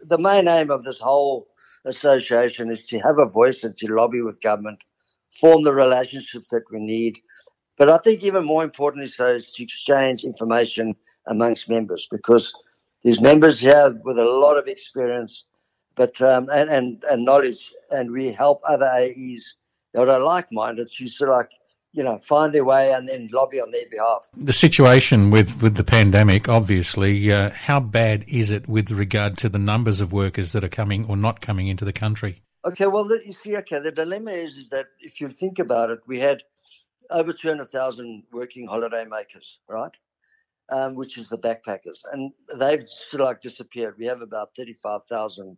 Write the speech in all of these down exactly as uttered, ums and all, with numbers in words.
the main aim of this whole association is to have a voice and to lobby with government, form the relationships that we need. But I think even more importantly so is to exchange information amongst members, because there's members here with a lot of experience but um, and, and, and knowledge, and we help other A Es that are like-minded to sort of like, you know, find their way and then lobby on their behalf. The situation with, with the pandemic, obviously, uh, how bad is it with regard to the numbers of workers that are coming or not coming into the country? Okay, well, the, you see, okay, the dilemma is, is that if you think about it, we had over two hundred thousand working holiday makers, right, um, which is the backpackers, and they've sort of like disappeared. We have about thirty-five thousand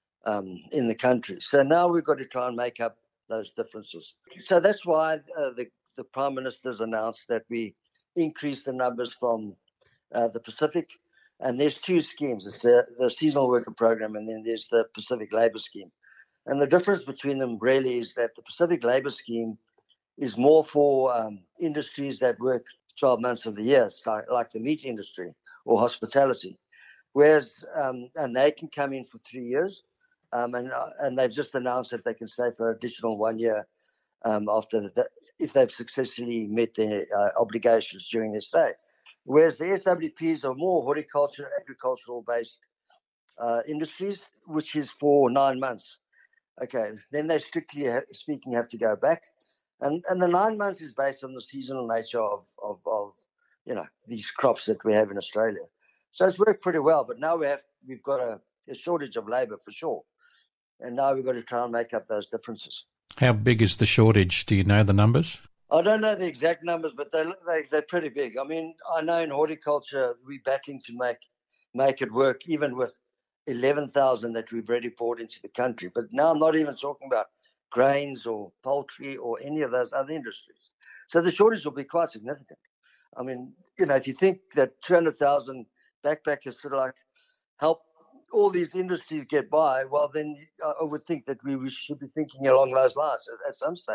um, in the country. So now we've got to try and make up those differences. So that's why uh, the, the Prime Minister's announced that we increase the numbers from uh, the Pacific. And there's two schemes. It's the, the seasonal worker program, and then there's the Pacific Labour Scheme. And the difference between them really is that the Pacific Labour Scheme is more for um, industries that work twelve months of the year, so like the meat industry or hospitality. Whereas, um, and they can come in for three years. Um, and uh, and they've just announced that they can stay for an additional one year um, after the, if they've successfully met their uh, obligations during their stay. Whereas the S W Ps are more horticulture, agricultural-based uh, industries, which is for nine months. Okay, then they strictly ha- speaking have to go back, and and the nine months is based on the seasonal nature of of of you know these crops that we have in Australia. So it's worked pretty well, but now we have we've got a, a shortage of labour for sure. And now we've got to try and make up those differences. How big is the shortage? Do you know the numbers? I don't know the exact numbers, but they, they, they're pretty big. I mean, I know in horticulture, we're battling to make make it work, even with eleven thousand that we've already brought into the country. But now I'm not even talking about grains or poultry or any of those other industries. So the shortage will be quite significant. I mean, you know, if you think that two hundred thousand backpackers sort of like help all these industries get by, well, then I would think that we, we should be thinking along those lines at, at some stage,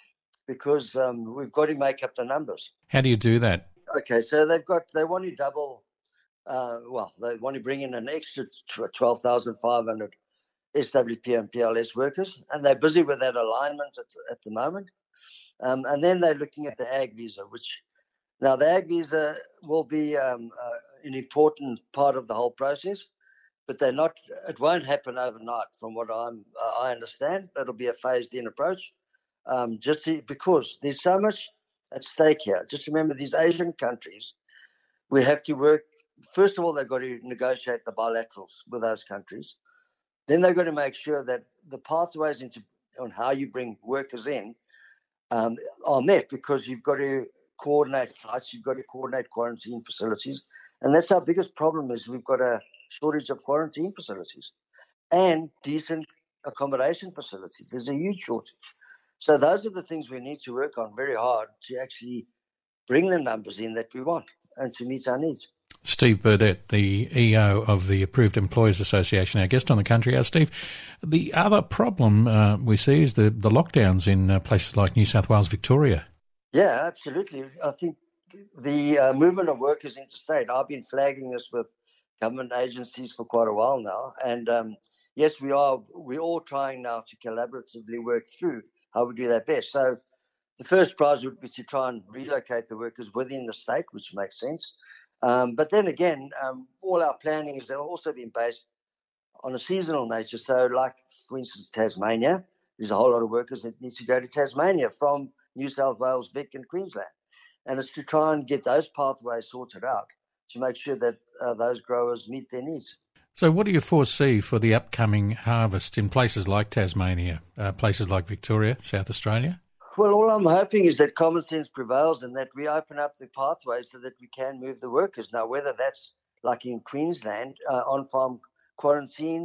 because um, we've got to make up the numbers. How do you do that? Okay, so they've got they want to double. Uh, well, they want to bring in an extra twelve thousand five hundred S W P and P L S workers, and they're busy with that alignment at, at the moment. Um, and then they're looking at the ag visa, which now the ag visa will be um, uh, an important part of the whole process. But they're not. It won't happen overnight, from what I'm. Uh, I understand. It'll be a phased-in approach, um, just to, because there's so much at stake here. Just remember, these Asian countries, we have to work. First of all, they've got to negotiate the bilaterals with those countries. Then they've got to make sure that the pathways into on how you bring workers in um, are met, because you've got to coordinate flights, you've got to coordinate quarantine facilities, and that's our biggest problem. Is we've got a shortage of quarantine facilities and decent accommodation facilities. There's a huge shortage. So those are the things we need to work on very hard to actually bring the numbers in that we want and to meet our needs. Steve Burdett, the E O of the Approved Employers Association, our guest on The Country Hour. Steve, the other problem uh, we see is the, the lockdowns in uh, places like New South Wales, Victoria. Yeah, absolutely. I think the uh, movement of workers interstate, I've been flagging this with government agencies for quite a while now. And um, yes, we are, we're all trying now to collaboratively work through how we do that best. So the first prize would be to try and relocate the workers within the state, which makes sense. Um, but then again, um, all our planning has also been based on a seasonal nature. So like, for instance, Tasmania, there's a whole lot of workers that need to go to Tasmania from New South Wales, Vic and Queensland. And it's to try and get those pathways sorted out to make sure that uh, those growers meet their needs. So what do you foresee for the upcoming harvest in places like Tasmania, uh, places like Victoria, South Australia? Well, all I'm hoping is that common sense prevails and that we open up the pathways so that we can move the workers. Now, whether that's like in Queensland, uh, on-farm quarantine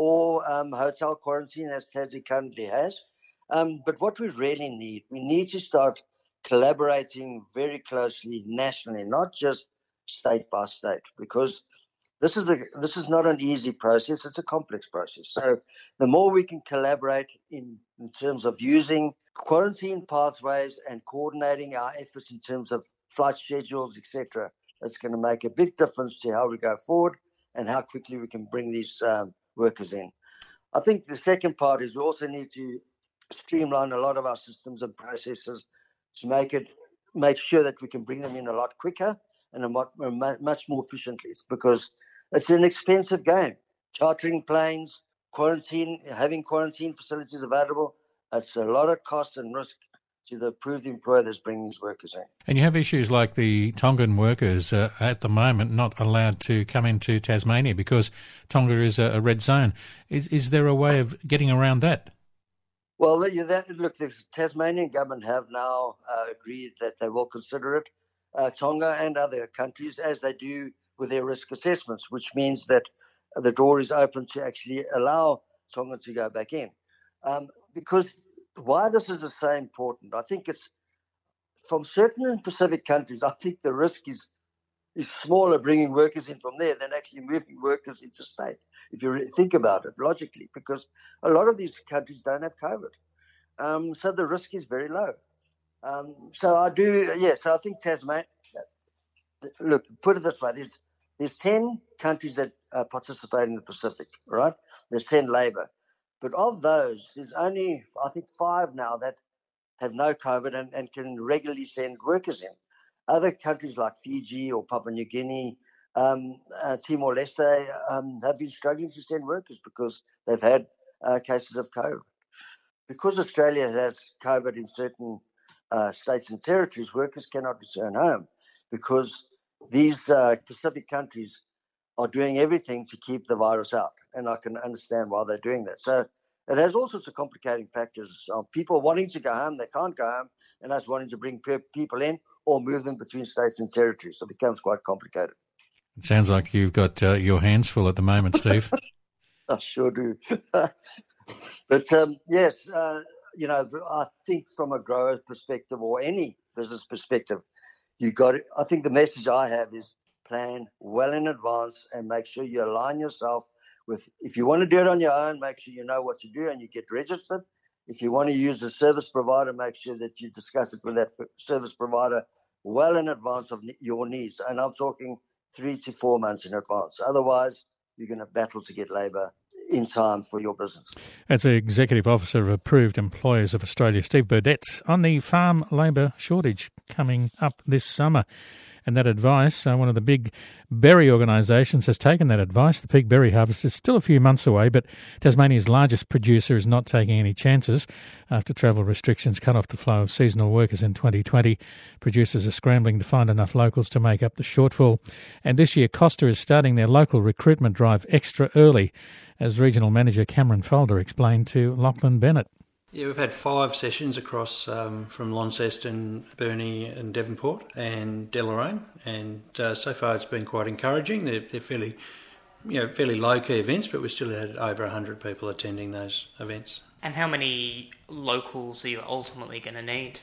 or um, hotel quarantine, as Tassie currently has. Um, but what we really need, we need to start collaborating very closely nationally, not just state by state, because this is a this is not an easy process. It's a complex process. So the more we can collaborate in, in terms of using quarantine pathways and coordinating our efforts in terms of flight schedules, et cetera, that's going to make a big difference to how we go forward and how quickly we can bring these um, workers in. I think the second part is we also need to streamline a lot of our systems and processes to make it make sure that we can bring them in a lot quicker and a lot, much more efficiently, because it's an expensive game. Chartering planes, quarantine, having quarantine facilities available, it's a lot of cost and risk to the approved employer that's bringing these workers in. And you have issues like the Tongan workers uh, at the moment not allowed to come into Tasmania because Tonga is a, a red zone. Is is there a way of getting around that? Well, that, look, the Tasmanian government have now uh, agreed that they will consider it, uh, Tonga and other countries, as they do with their risk assessments, which means that the door is open to actually allow Tonga to go back in. Um, because why this is so important, I think it's from certain Pacific countries, I think the risk is is smaller bringing workers in from there than actually moving workers interstate, if you really think about it logically, because a lot of these countries don't have COVID. Um, so the risk is very low. Um, so I do, yes, yeah, so I think Tasmania, look, put it this way, there's, there's ten countries that uh, participate in the Pacific, right? There's ten labour. But of those, there's only, I think, five now that have no COVID and, and can regularly send workers in. Other countries like Fiji or Papua New Guinea, um, uh, Timor-Leste um, have been struggling to send workers because they've had uh, cases of COVID. Because Australia has COVID in certain uh, states and territories, workers cannot return home because these uh, Pacific countries are doing everything to keep the virus out. And I can understand why they're doing that. So it has all sorts of complicating factors. Uh, people wanting to go home, they can't go home, and us wanting to bring pe- people in or move them between states and territories. So it becomes quite complicated. It sounds like you've got uh, your hands full at the moment, Steve. I sure do. But um, yes, uh, you know, I think from a grower perspective or any business perspective, you got it. I think the message I have is plan well in advance and make sure you align yourself with, if you want to do it on your own, make sure you know what to do and you get registered. If you want to use a service provider, make sure that you discuss it with that service provider well in advance of your needs. And I'm talking three to four months in advance. Otherwise, you're going to battle to get labour in time for your business. That's the Executive Officer of Approved Employers of Australia, Steve Burdett, on the farm labour shortage coming up this summer. And that advice, uh, one of the big berry organisations has taken that advice. The peak berry harvest is still a few months away, but Tasmania's largest producer is not taking any chances. After travel restrictions cut off the flow of seasonal workers in twenty twenty, producers are scrambling to find enough locals to make up the shortfall. And this year, Costa is starting their local recruitment drive extra early, as Regional Manager Cameron Folder explained to Lachlan Bennett. Yeah, we've had five sessions across um, from Launceston, Burnie and Devonport and Deloraine, and uh, so far it's been quite encouraging. They're, they're fairly, you know, fairly low-key events, but we still had over one hundred people attending those events. And how many locals are you ultimately going to need?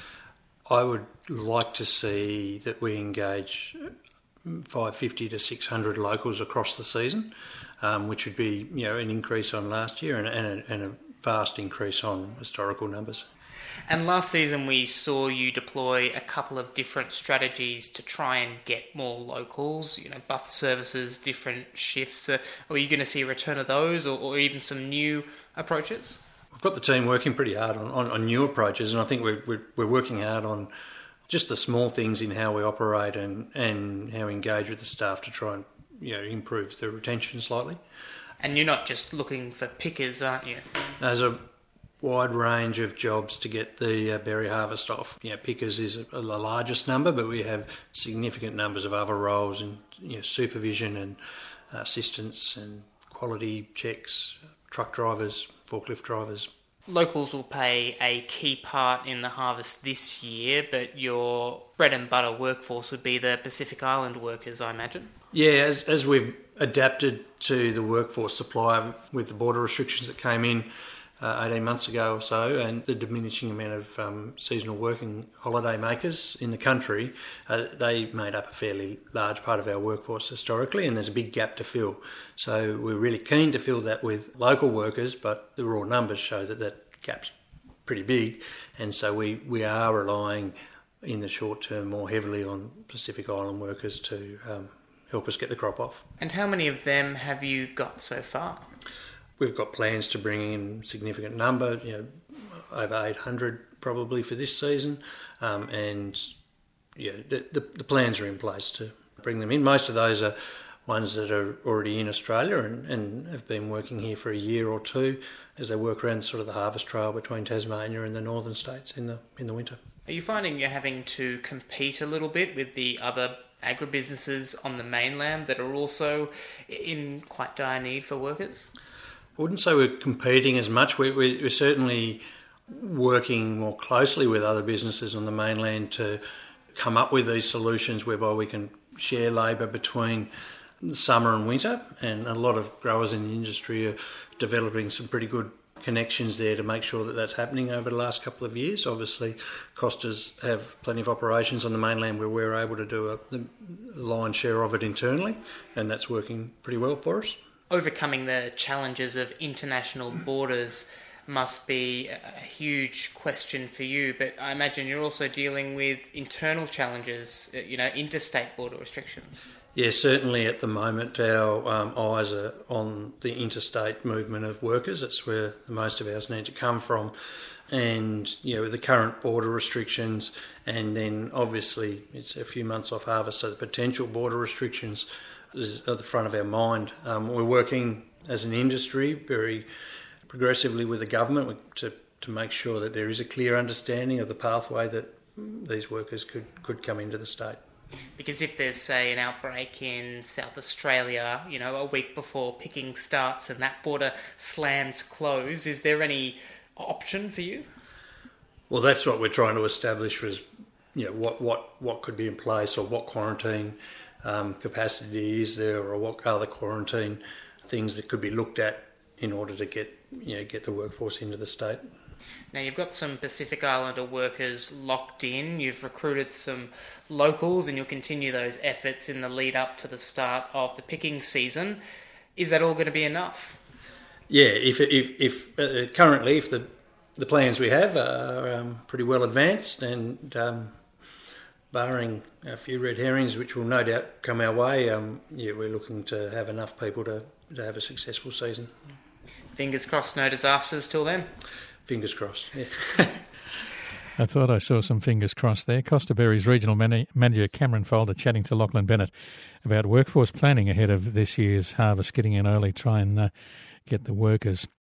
I would like to see that we engage five hundred fifty to six hundred locals across the season, um, which would be, you know, an increase on last year and, and, a, and a vast increase on historical numbers. And last season we saw you deploy a couple of different strategies to try and get more locals, you know, bus services, different shifts. Uh, are you going to see a return of those or, or even some new approaches? We've got the team working pretty hard on, on, on new approaches, and I think we're, we're, we're working hard on just the small things in how we operate and, and how we engage with the staff to try and, you know, improve the retention slightly. And you're not just looking for pickers, aren't you? There's a wide range of jobs to get the uh, berry harvest off. You know, pickers is a, a largest number, but we have significant numbers of other roles in, you know, supervision and uh, assistance and quality checks, truck drivers, forklift drivers. Locals will play a key part in the harvest this year, but your bread and butter workforce would be the Pacific Island workers, I imagine. Yeah, as as we've adapted to the workforce supply with the border restrictions that came in uh, eighteen months ago or so, and the diminishing amount of um, seasonal working holiday makers in the country, uh, they made up a fairly large part of our workforce historically, and there's a big gap to fill. So we're really keen to fill that with local workers, but the raw numbers show that that gap's pretty big, and so we, we are relying in the short term more heavily on Pacific Island workers to um, help us get the crop off. And how many of them have you got so far? we've got plans to bring in a significant number, you know, over eight hundred probably for this season, um, and yeah, the, the, the plans are in place to bring them in. Most of those are ones that are already in Australia and, and have been working here for a year or two as they work around sort of the harvest trail between Tasmania and the northern states in the in the winter. Are you finding you're having to compete a little bit with the other agribusinesses on the mainland that are also in quite dire need for workers? I wouldn't say we're competing as much. We, we, we're certainly working more closely with other businesses on the mainland to come up with these solutions whereby we can share labour between summer and winter, and a lot of growers in the industry are developing some pretty good connections there to make sure that that's happening over the last couple of years. Obviously, Costas have plenty of operations on the mainland where we're able to do a, the lion's share of it internally, and that's working pretty well for us. Overcoming the challenges of international borders must be a huge question for you, but I imagine you're also dealing with internal challenges, you know, interstate border restrictions. Yeah, certainly at the moment our um, eyes are on the interstate movement of workers. That's where most of ours need to come from. And, you know, with the current border restrictions, and then obviously it's a few months off harvest, so the potential border restrictions is at the front of our mind. Um, we're working as an industry very progressively with the government to, to make sure that there is a clear understanding of the pathway that these workers could, could come into the state. Because if there's, say, an outbreak in South Australia, you know, a week before picking starts and that border slams closed, is there any option for you? Well, that's what we're trying to establish was, you know, what, what, what could be in place, or what quarantine um, capacity is there, or what other quarantine things that could be looked at in order to get, you know, get the workforce into the state. Now, you've got some Pacific Islander workers locked in, you've recruited some locals, and you'll continue those efforts in the lead up to the start of the picking season. Is that all going to be enough? Yeah, if if, if uh, currently, if the, the plans we have are um, pretty well advanced, and um, barring a few red herrings, which will no doubt come our way, um, yeah, we're looking to have enough people to, to have a successful season. Fingers crossed, no disasters till then. Fingers crossed, yeah. I thought I saw some fingers crossed there. Costa Berries Regional Man- Manager Cameron Folder chatting to Lachlan Bennett about workforce planning ahead of this year's harvest, getting in early, try and uh, get the workers.